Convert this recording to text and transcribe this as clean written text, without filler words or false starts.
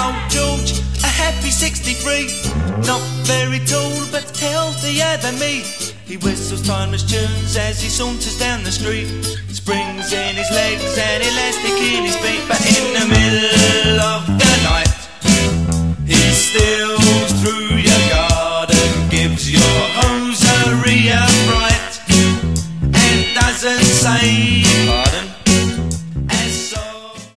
old George, a happy 63. Not very tall, but healthier than me. He whistles timeless tunes as he saunters down the street. Springs in his legs and elastic in his feet.